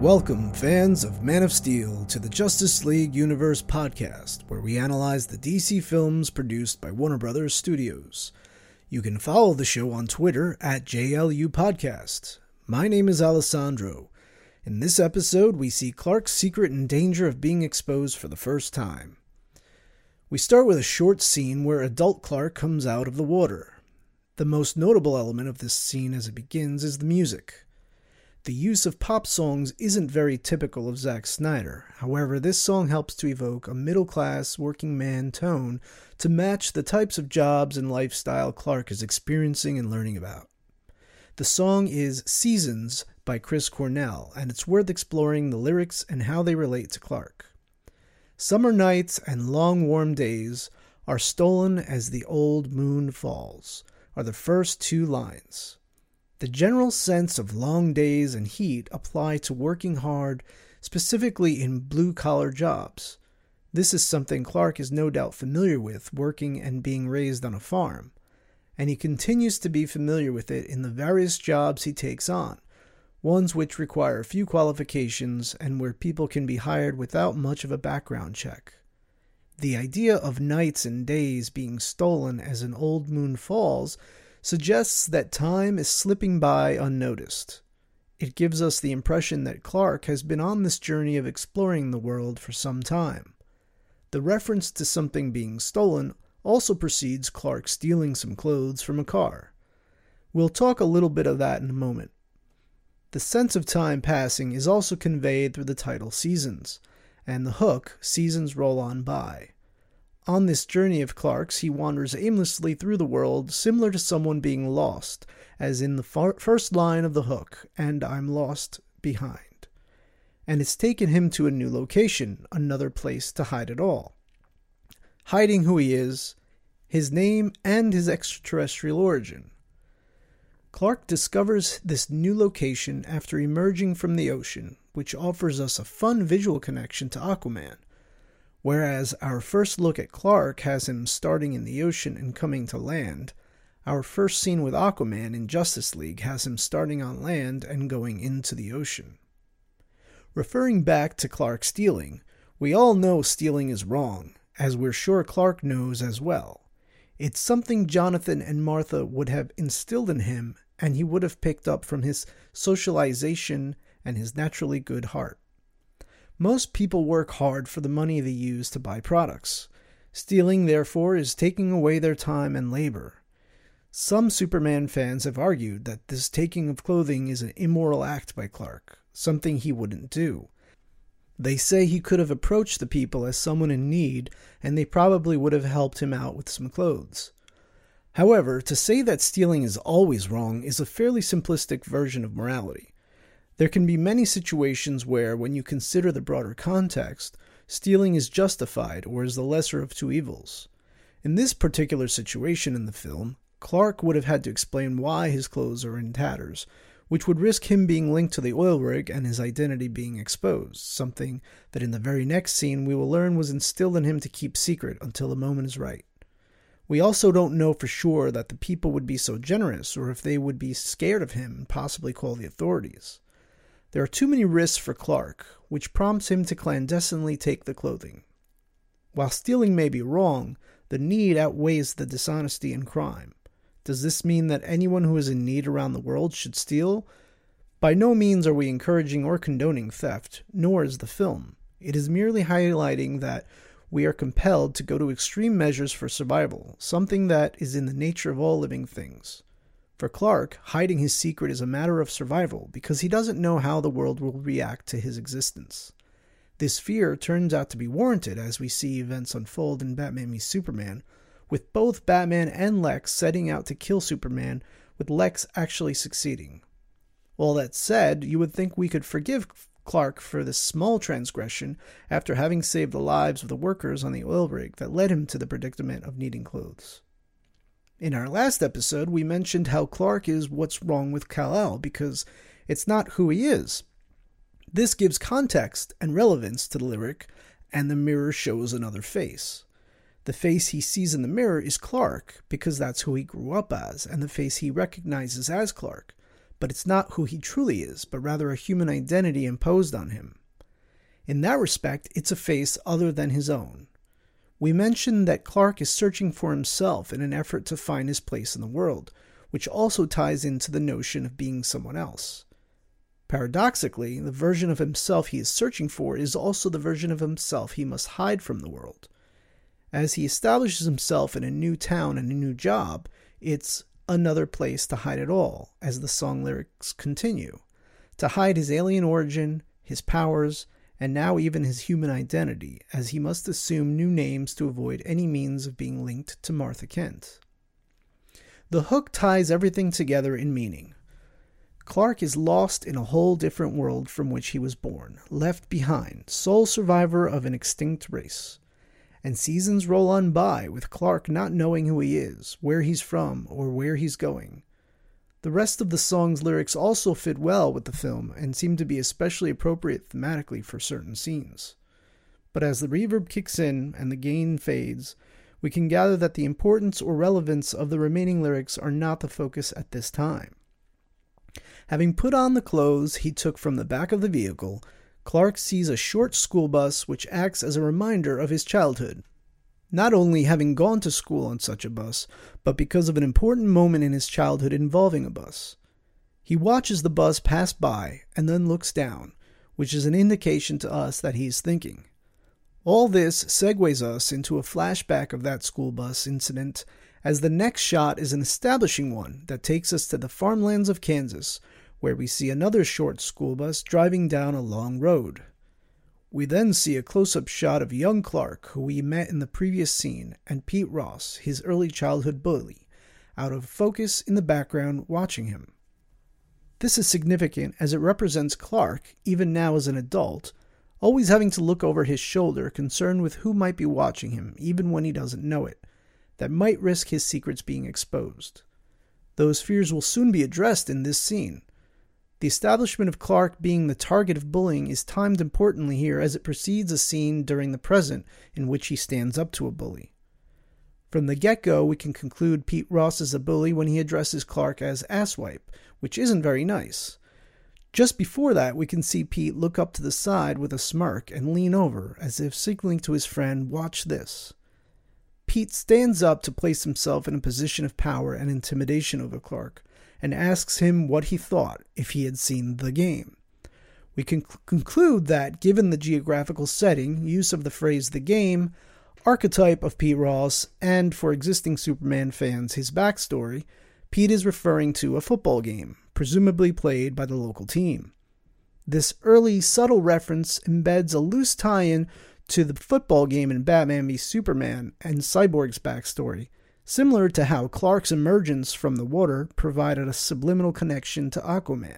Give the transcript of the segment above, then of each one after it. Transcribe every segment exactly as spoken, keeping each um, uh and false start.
Welcome, fans of Man of Steel, to the Justice League Universe podcast, where we analyze the D C films produced by Warner Brothers Studios. You can follow the show on Twitter at J L U Podcast. My name is Alessandro. In this episode, we see Clark's secret in danger of being exposed for the first time. We start with a short scene where adult Clark comes out of the water. The most notable element of this scene as it begins is the music. The use of pop songs isn't very typical of Zack Snyder. However, this song helps to evoke a middle-class, working-man tone to match the types of jobs and lifestyle Clark is experiencing and learning about. The song is Seasons by Chris Cornell, and it's worth exploring the lyrics and how they relate to Clark. Summer nights and long warm days are stolen as the old moon falls, are the first two lines. The general sense of long days and heat apply to working hard, specifically in blue-collar jobs. This is something Clark is no doubt familiar with, working and being raised on a farm, and he continues to be familiar with it in the various jobs he takes on, ones which require few qualifications and where people can be hired without much of a background check. The idea of nights and days being stolen as an old moon falls suggests that time is slipping by unnoticed. It gives us the impression that Clark has been on this journey of exploring the world for some time. The reference to something being stolen also precedes Clark stealing some clothes from a car. We'll talk a little bit of that in a moment. The sense of time passing is also conveyed through the title Seasons, and the hook, Seasons Roll On By. On this journey of Clark's, he wanders aimlessly through the world, similar to someone being lost, as in the far- first line of the hook, and I'm lost behind. And it's taken him to a new location, another place to hide it all. Hiding who he is, his name, and his extraterrestrial origin. Clark discovers this new location after emerging from the ocean, which offers us a fun visual connection to Aquaman. Whereas our first look at Clark has him starting in the ocean and coming to land, our first scene with Aquaman in Justice League has him starting on land and going into the ocean. Referring back to Clark stealing, we all know stealing is wrong, as we're sure Clark knows as well. It's something Jonathan and Martha would have instilled in him, and he would have picked up from his socialization and his naturally good heart. Most people work hard for the money they use to buy products. Stealing, therefore, is taking away their time and labor. Some Superman fans have argued that this taking of clothing is an immoral act by Clark, something he wouldn't do. They say he could have approached the people as someone in need, and they probably would have helped him out with some clothes. However, to say that stealing is always wrong is a fairly simplistic version of morality. There can be many situations where, when you consider the broader context, stealing is justified or is the lesser of two evils. In this particular situation in the film, Clark would have had to explain why his clothes are in tatters, which would risk him being linked to the oil rig and his identity being exposed, something that in the very next scene we will learn was instilled in him to keep secret until the moment is right. We also don't know for sure that the people would be so generous or if they would be scared of him and possibly call the authorities. There are too many risks for Clark, which prompts him to clandestinely take the clothing. While stealing may be wrong, the need outweighs the dishonesty and crime. Does this mean that anyone who is in need around the world should steal? By no means are we encouraging or condoning theft, nor is the film. It is merely highlighting that we are compelled to go to extreme measures for survival, something that is in the nature of all living things. For Clark, hiding his secret is a matter of survival because he doesn't know how the world will react to his existence. This fear turns out to be warranted as we see events unfold in Batman v Superman, with both Batman and Lex setting out to kill Superman, with Lex actually succeeding. All that said, you would think we could forgive Clark for this small transgression after having saved the lives of the workers on the oil rig that led him to the predicament of needing clothes. In our last episode, we mentioned how Clark is what's wrong with Kal-El because it's not who he is. This gives context and relevance to the lyric, and the mirror shows another face. The face he sees in the mirror is Clark because that's who he grew up as, and the face he recognizes as Clark but it's not who he truly is, but rather a human identity imposed on him. In that respect, it's a face other than his own. We mentioned that Clark is searching for himself in an effort to find his place in the world, which also ties into the notion of being someone else. Paradoxically, the version of himself he is searching for is also the version of himself he must hide from the world. As he establishes himself in a new town and a new job, it's another place to hide it all, as the song lyrics continue, to hide his alien origin, his powers, and now even his human identity, as he must assume new names to avoid any means of being linked to Martha Kent. The hook ties everything together in meaning. Clark is lost in a whole different world from which he was born, left behind, sole survivor of an extinct race. And seasons roll on by with Clark not knowing who he is, where he's from, or where he's going. The rest of the song's lyrics also fit well with the film and seem to be especially appropriate thematically for certain scenes. But as the reverb kicks in and the gain fades, we can gather that the importance or relevance of the remaining lyrics are not the focus at this time. Having put on the clothes he took from the back of the vehicle, Clark sees a short school bus which acts as a reminder of his childhood. Not only having gone to school on such a bus, but because of an important moment in his childhood involving a bus. He watches the bus pass by and then looks down, which is an indication to us that he is thinking. All this segues us into a flashback of that school bus incident, as the next shot is an establishing one that takes us to the farmlands of Kansas, where we see another short school bus driving down a long road. We then see a close-up shot of young Clark, who we met in the previous scene, and Pete Ross, his early childhood bully, out of focus in the background watching him. This is significant as it represents Clark, even now as an adult, always having to look over his shoulder, concerned with who might be watching him, even when he doesn't know it, that might risk his secrets being exposed. Those fears will soon be addressed in this scene. The establishment of Clark being the target of bullying is timed importantly here, as it precedes a scene during the present in which he stands up to a bully. From the get-go, we can conclude Pete Ross is a bully when he addresses Clark as asswipe, which isn't very nice. Just before that, we can see Pete look up to the side with a smirk and lean over, as if signaling to his friend, "Watch this." Pete stands up to place himself in a position of power and intimidation over Clark, and asks him what he thought if he had seen the game. We can cl- conclude that, given the geographical setting, use of the phrase "the game," archetype of Pete Ross, and for existing Superman fans his backstory, Pete is referring to a football game, presumably played by the local team. This early, subtle reference embeds a loose tie-in to the football game in Batman v Superman and Cyborg's backstory, similar to how Clark's emergence from the water provided a subliminal connection to Aquaman.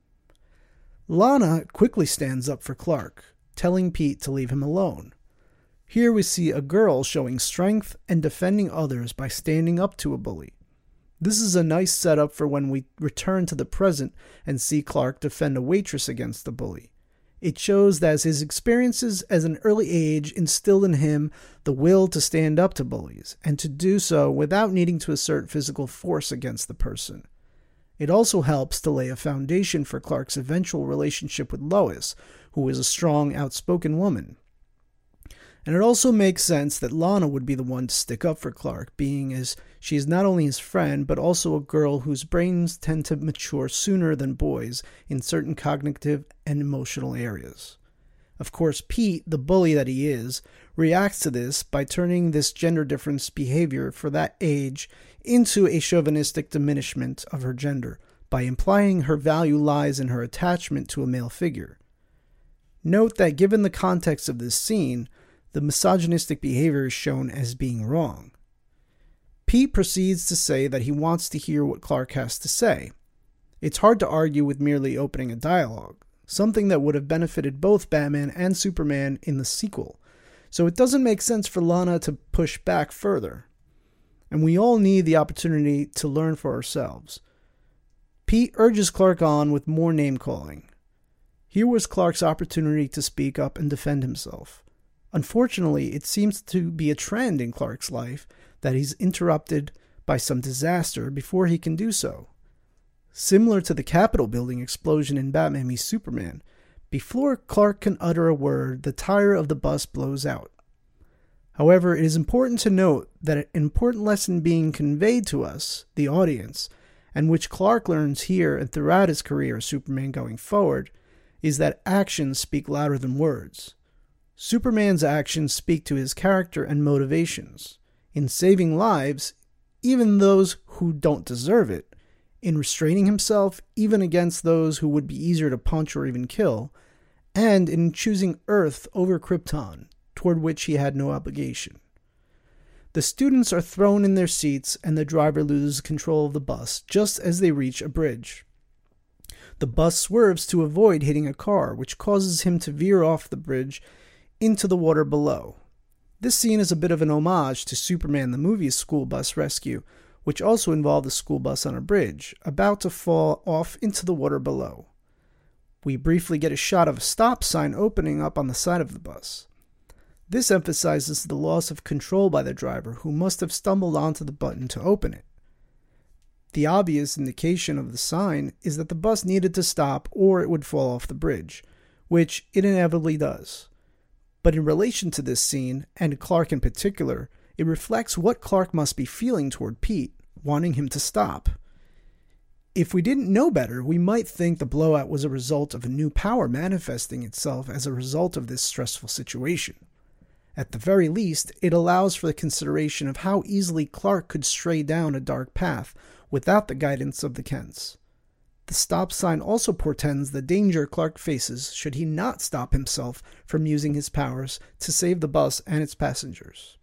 Lana quickly stands up for Clark, telling Pete to leave him alone. Here we see a girl showing strength and defending others by standing up to a bully. This is a nice setup for when we return to the present and see Clark defend a waitress against the bully. It shows that his experiences as an early age instilled in him the will to stand up to bullies, and to do so without needing to assert physical force against the person. It also helps to lay a foundation for Clark's eventual relationship with Lois, who is a strong, outspoken woman. And it also makes sense that Lana would be the one to stick up for Clark, being as she is not only his friend, but also a girl whose brains tend to mature sooner than boys in certain cognitive and emotional areas. Of course, Pete, the bully that he is, reacts to this by turning this gender difference behavior for that age into a chauvinistic diminishment of her gender, by implying her value lies in her attachment to a male figure. Note that given the context of this scene, the misogynistic behavior is shown as being wrong. Pete proceeds to say that he wants to hear what Clark has to say. It's hard to argue with merely opening a dialogue, something that would have benefited both Batman and Superman in the sequel, so it doesn't make sense for Lana to push back further. And we all need the opportunity to learn for ourselves. Pete urges Clark on with more name-calling. Here was Clark's opportunity to speak up and defend himself. Unfortunately, it seems to be a trend in Clark's life that he's interrupted by some disaster before he can do so. Similar to the Capitol building explosion in Batman v Superman, before Clark can utter a word, the tire of the bus blows out. However, it is important to note that an important lesson being conveyed to us, the audience, and which Clark learns here and throughout his career as Superman going forward, is that actions speak louder than words. Superman's actions speak to his character and motivations, in saving lives, even those who don't deserve it, in restraining himself even against those who would be easier to punch or even kill, and in choosing Earth over Krypton, toward which he had no obligation. The students are thrown in their seats and the driver loses control of the bus just as they reach a bridge. The bus swerves to avoid hitting a car, which causes him to veer off the bridge into the water below. This scene is a bit of an homage to Superman the movie's school bus rescue, which also involved a school bus on a bridge, about to fall off into the water below. We briefly get a shot of a stop sign opening up on the side of the bus. This emphasizes the loss of control by the driver, who must have stumbled onto the button to open it. The obvious indication of the sign is that the bus needed to stop or it would fall off the bridge, which it inevitably does. But in relation to this scene, and Clark in particular, it reflects what Clark must be feeling toward Pete, wanting him to stop. If we didn't know better, we might think the blowout was a result of a new power manifesting itself as a result of this stressful situation. At the very least, it allows for the consideration of how easily Clark could stray down a dark path without the guidance of the Kents. The stop sign also portends the danger Clark faces should he not stop himself from using his powers to save the bus and its passengers.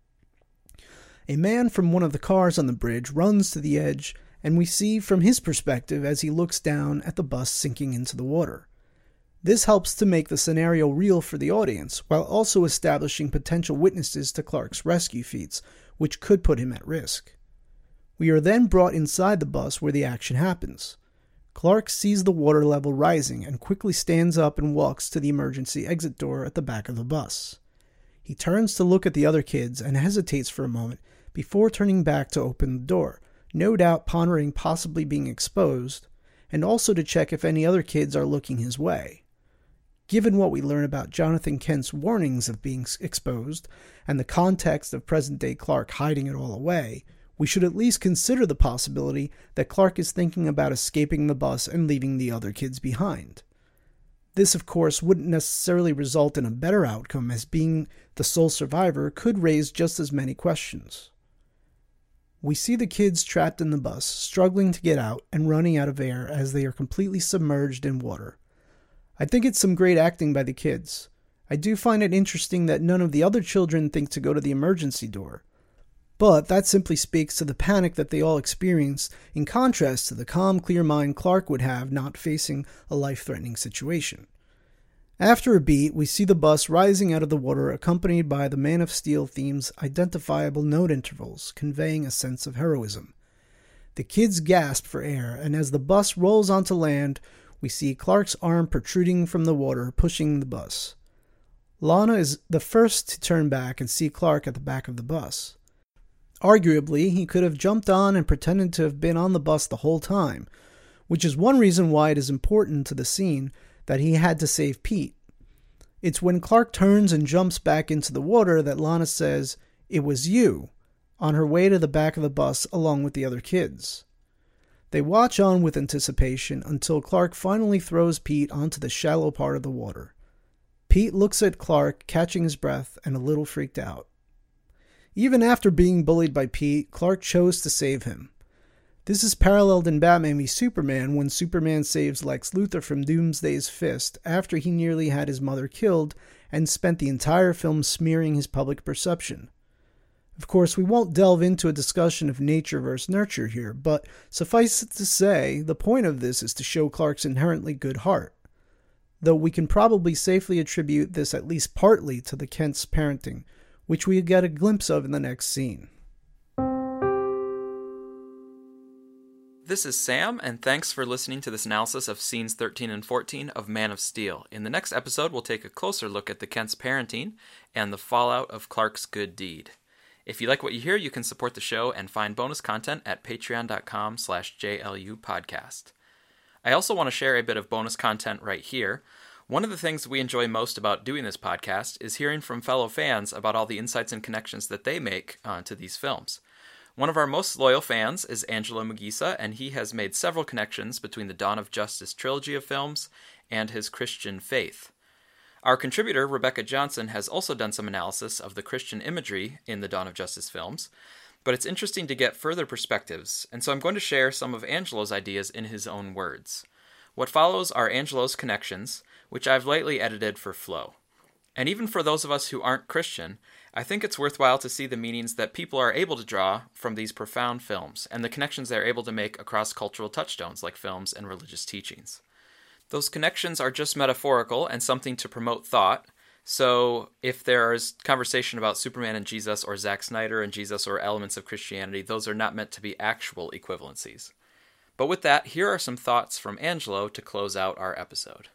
A man from one of the cars on the bridge runs to the edge, and we see from his perspective as he looks down at the bus sinking into the water. This helps to make the scenario real for the audience, while also establishing potential witnesses to Clark's rescue feats, which could put him at risk. We are then brought inside the bus where the action happens. Clark sees the water level rising and quickly stands up and walks to the emergency exit door at the back of the bus. He turns to look at the other kids and hesitates for a moment before turning back to open the door, no doubt pondering possibly being exposed, and also to check if any other kids are looking his way. Given what we learn about Jonathan Kent's warnings of being exposed, and the context of present-day Clark hiding it all away, we should at least consider the possibility that Clark is thinking about escaping the bus and leaving the other kids behind. This, of course, wouldn't necessarily result in a better outcome, as being the sole survivor could raise just as many questions. We see the kids trapped in the bus, struggling to get out and running out of air as they are completely submerged in water. I think it's some great acting by the kids. I do find it interesting that none of the other children think to go to the emergency door. But that simply speaks to the panic that they all experience, in contrast to the calm, clear mind Clark would have not facing a life-threatening situation. After a beat, we see the bus rising out of the water, accompanied by the Man of Steel theme's identifiable note intervals, conveying a sense of heroism. The kids gasp for air, and as the bus rolls onto land, we see Clark's arm protruding from the water, pushing the bus. Lana is the first to turn back and see Clark at the back of the bus. Arguably, he could have jumped on and pretended to have been on the bus the whole time, which is one reason why it is important to the scene that he had to save Pete. It's when Clark turns and jumps back into the water that Lana says, "It was you," on her way to the back of the bus along with the other kids. They watch on with anticipation until Clark finally throws Pete onto the shallow part of the water. Pete looks at Clark, catching his breath and a little freaked out. Even after being bullied by Pete, Clark chose to save him. This is paralleled in Batman v Superman when Superman saves Lex Luthor from Doomsday's fist after he nearly had his mother killed and spent the entire film smearing his public perception. Of course, we won't delve into a discussion of nature versus nurture here, but suffice it to say, the point of this is to show Clark's inherently good heart, though we can probably safely attribute this at least partly to the Kent's parenting, which we get a glimpse of in the next scene. This is Sam, and thanks for listening to this analysis of scenes thirteen and fourteen of Man of Steel. In the next episode, we'll take a closer look at the Kent's parenting and the fallout of Clark's good deed. If you like what you hear, you can support the show and find bonus content at patreon.com slash JLU podcast. I also want to share a bit of bonus content right here. One of the things we enjoy most about doing this podcast is hearing from fellow fans about all the insights and connections that they make uh, to these films. One of our most loyal fans is Angelo Magisa, and he has made several connections between the Dawn of Justice trilogy of films and his Christian faith. Our contributor, Rebecca Johnson, has also done some analysis of the Christian imagery in the Dawn of Justice films, but it's interesting to get further perspectives, and so I'm going to share some of Angelo's ideas in his own words. What follows are Angelo's connections, which I've lately edited for flow. And even for those of us who aren't Christian, I think it's worthwhile to see the meanings that people are able to draw from these profound films, and the connections they're able to make across cultural touchstones like films and religious teachings. Those connections are just metaphorical and something to promote thought. So if there's conversation about Superman and Jesus or Zack Snyder and Jesus or elements of Christianity, those are not meant to be actual equivalencies. But with that, here are some thoughts from Angelo to close out our episode.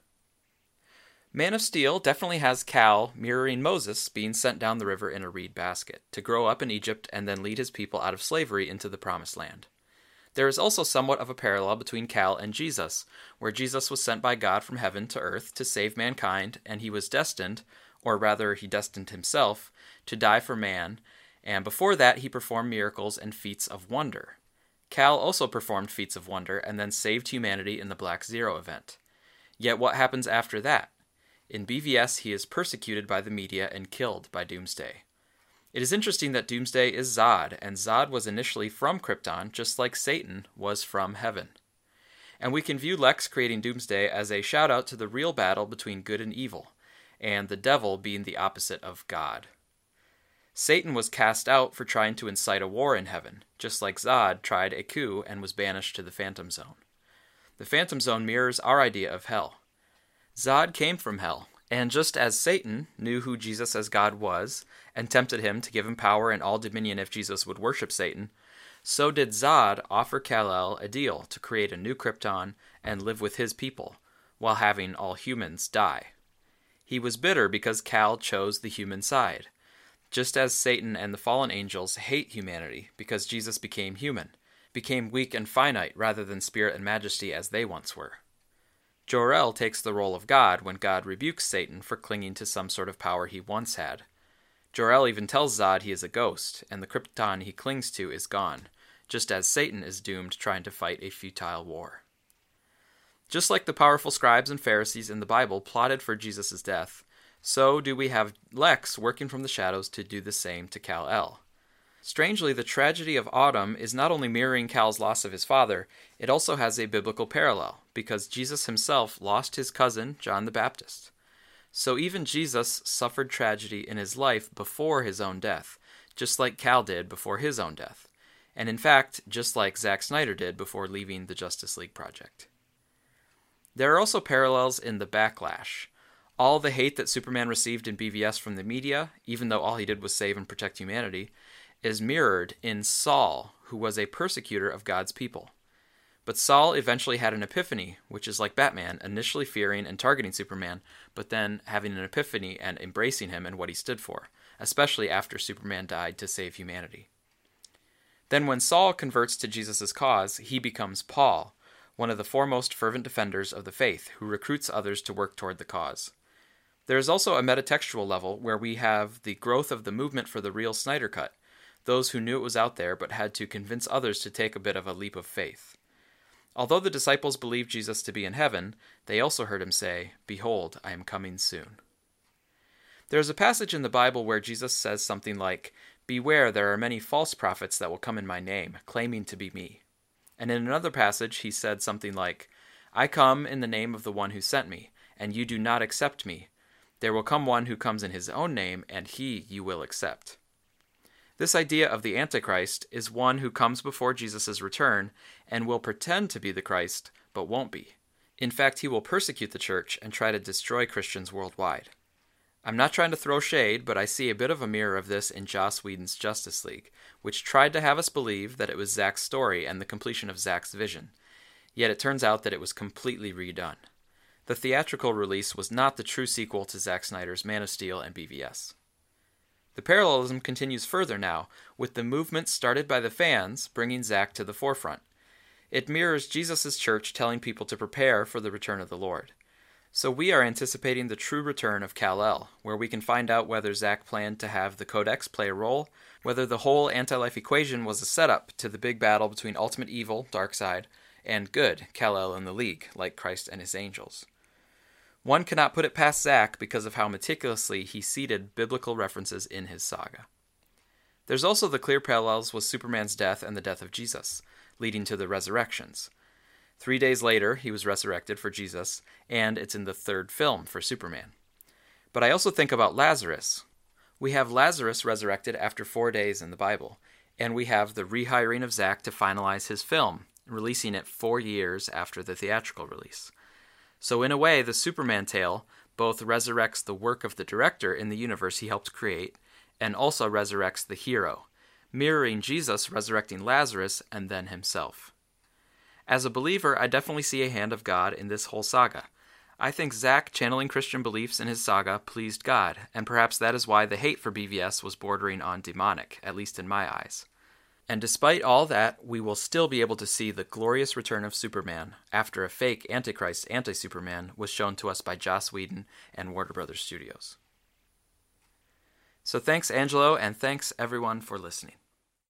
Man of Steel definitely has Cal mirroring Moses being sent down the river in a reed basket to grow up in Egypt and then lead his people out of slavery into the Promised Land. There is also somewhat of a parallel between Cal and Jesus, where Jesus was sent by God from heaven to earth to save mankind, and he was destined, or rather he destined himself, to die for man, and before that he performed miracles and feats of wonder. Cal also performed feats of wonder and then saved humanity in the Black Zero event. Yet what happens after that? In B V S he is persecuted by the media and killed by Doomsday. It is interesting that Doomsday is Zod, and Zod was initially from Krypton, just like Satan was from heaven. And we can view Lex creating Doomsday as a shout-out to the real battle between good and evil, and the devil being the opposite of God. Satan was cast out for trying to incite a war in heaven, just like Zod tried a coup and was banished to the Phantom Zone. The Phantom Zone mirrors our idea of hell. Zod came from hell, and just as Satan knew who Jesus as God was, and tempted him to give him power and all dominion if Jesus would worship Satan, so did Zod offer Kal-El a deal to create a new Krypton and live with his people, while having all humans die. He was bitter because Kal chose the human side, just as Satan and the fallen angels hate humanity because Jesus became human, became weak and finite rather than spirit and majesty as they once were. Jor-El takes the role of God when God rebukes Satan for clinging to some sort of power he once had. Jor-El even tells Zod he is a ghost, and the Krypton he clings to is gone, just as Satan is doomed trying to fight a futile war. Just like the powerful scribes and Pharisees in the Bible plotted for Jesus' death, so do we have Lex working from the shadows to do the same to Kal-El. Strangely, the tragedy of Autumn is not only mirroring Cal's loss of his father, it also has a biblical parallel, because Jesus himself lost his cousin, John the Baptist. So even Jesus suffered tragedy in his life before his own death, just like Cal did before his own death, and in fact, just like Zack Snyder did before leaving the Justice League project. There are also parallels in the Backlash. All the hate that Superman received in B V S from the media, even though all he did was save and protect humanity, is mirrored in Saul, who was a persecutor of God's people. But Saul eventually had an epiphany, which is like Batman, initially fearing and targeting Superman, but then having an epiphany and embracing him and what he stood for, especially after Superman died to save humanity. Then when Saul converts to Jesus' cause, he becomes Paul, one of the foremost fervent defenders of the faith, who recruits others to work toward the cause. There is also a metatextual level where we have the growth of the movement for the real Snyder Cut, those who knew it was out there but had to convince others to take a bit of a leap of faith. Although the disciples believed Jesus to be in heaven, they also heard him say, "Behold, I am coming soon." There is a passage in the Bible where Jesus says something like, "Beware, there are many false prophets that will come in my name, claiming to be me." And in another passage he said something like, "I come in the name of the one who sent me, and you do not accept me. There will come one who comes in his own name, and he you will accept." This idea of the Antichrist is one who comes before Jesus' return and will pretend to be the Christ, but won't be. In fact, he will persecute the church and try to destroy Christians worldwide. I'm not trying to throw shade, but I see a bit of a mirror of this in Joss Whedon's Justice League, which tried to have us believe that it was Zack's story and the completion of Zack's vision. Yet it turns out that it was completely redone. The theatrical release was not the true sequel to Zack Snyder's Man of Steel and B V S. The parallelism continues further now, with the movement started by the fans bringing Zack to the forefront. It mirrors Jesus' church telling people to prepare for the return of the Lord. So we are anticipating the true return of Kal-El, where we can find out whether Zack planned to have the Codex play a role, whether the whole anti-life equation was a setup to the big battle between ultimate evil, Darkseid, and good, Kal-El and the League, like Christ and his angels. One cannot put it past Zack because of how meticulously he seeded biblical references in his saga. There's also the clear parallels with Superman's death and the death of Jesus, leading to the resurrections. Three days later, he was resurrected for Jesus, and it's in the third film for Superman. But I also think about Lazarus. We have Lazarus resurrected after four days in the Bible, and we have the rehiring of Zack to finalize his film, releasing it four years after the theatrical release. So in a way, the Superman tale both resurrects the work of the director in the universe he helped create, and also resurrects the hero, mirroring Jesus resurrecting Lazarus and then himself. As a believer, I definitely see a hand of God in this whole saga. I think Zack channeling Christian beliefs in his saga pleased God, and perhaps that is why the hate for B V S was bordering on demonic, at least in my eyes. And despite all that, we will still be able to see the glorious return of Superman after a fake Antichrist anti-Superman was shown to us by Joss Whedon and Warner Brothers Studios. So thanks, Angelo, and thanks everyone for listening.